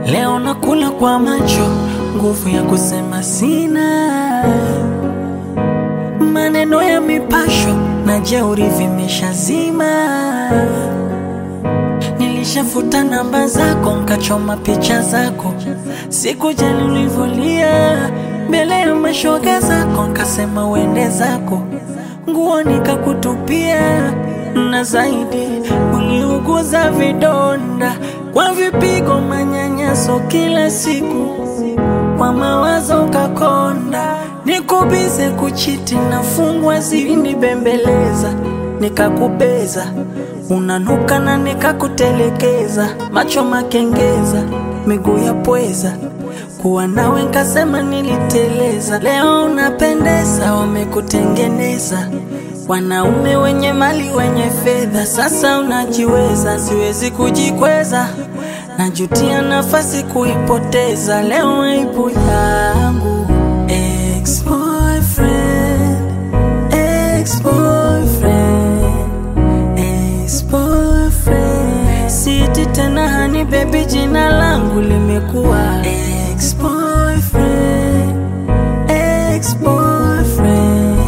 Leo nakula kwa macho, nguvu ya kusema sina. Maneno ya mipasho na jeuri vimeshazima. Nilishafuta namba zako, nkachoma picha zako. Sikujali ulivyolia mbele ya mashoga zako, nkasema uende zako. Nguo nikakutupia, na zaidi uliuguza vidonda kwa vipigo, manyanyaso kila siku. Kwa mawazo kakonda, nikubize kuchiti na fungwa zini bembeleza. Nikakubeza, unanuka na nikakutelekeza. Macho makengeza, miguu ya pweza, kuwa nawe nkasema niliteleza. Leo unapendeza, wamekutengeneza wanaume wenye mali wenye fedha. Sasa unajiweza, siwezi kujikweza. Najutia nafasi kuipoteza. Leo aibu yangu. Ex-boyfriend, ex-boyfriend, ex-boyfriend. Siti tena hani baby, jina langu limekuwa ex-boyfriend, ex-boyfriend,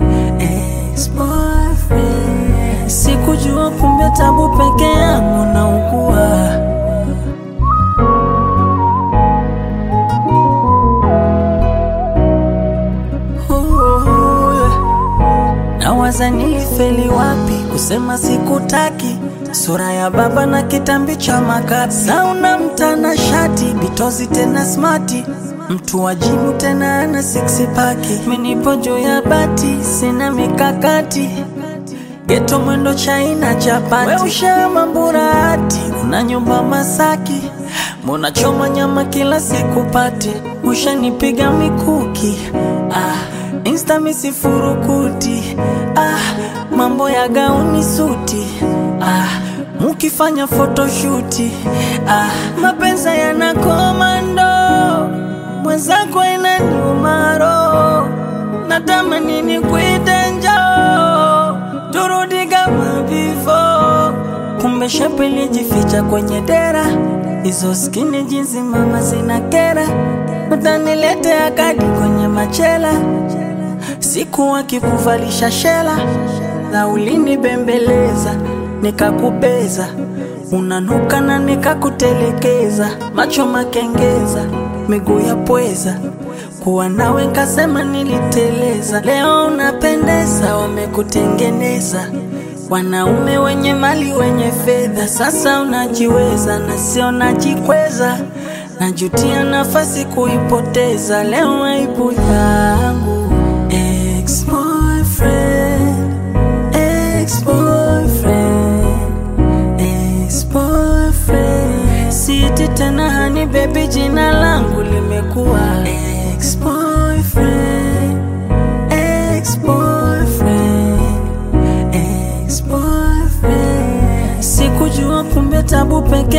ex-boyfriend. Sikujua kumbe tabu peke yangu naugua. Nawaza nilifeli wapi kusema sikutaki. Sura ya baba na kitambi cha makapi. Sauna mtana shati, bitozi tena smarti. Mtu wa jimu tena ana six paki. Menipo juu ya bati, sina mikakati. Geto mwendo China chapati. We ushama mburati, una nyumba Masaki. Muna choma nyama kila siku pati. Ushanipiga mikuki, Insta misifurukuti, mambo ya gauni suti, mukifanya photoshooti, mapenza yana komando. Mwenzako inaniuma roho, natamani nikuite njoo, turudi kama before. Kumbe shepu lijificha kwenye dera. Hizo skinny jeans mama zinakera. Utaniletea kadi kwenye machela. Siku wakikuvalisha shela. Na ulinibembeleza, nikakubeza. Unanuka na nikakutelekeza. Macho makengeza, miguu ya pweza, kuwa nawe nkasema niliteleza. Leo unapendeza, wamekutengeneza wanaume wenye mali wenye fedha. Sasa unajiweza na sio najikweza. Najutia nafasi kuipoteza. Leo aibu yangu. Ex-boyfriend, ex-boyfriend, ex-boyfriend. Siti tena hani baby, jina langu limekuwa ex-boyfriend, ex-boyfriend, ex-boyfriend. Sikujua kumbe tabu peke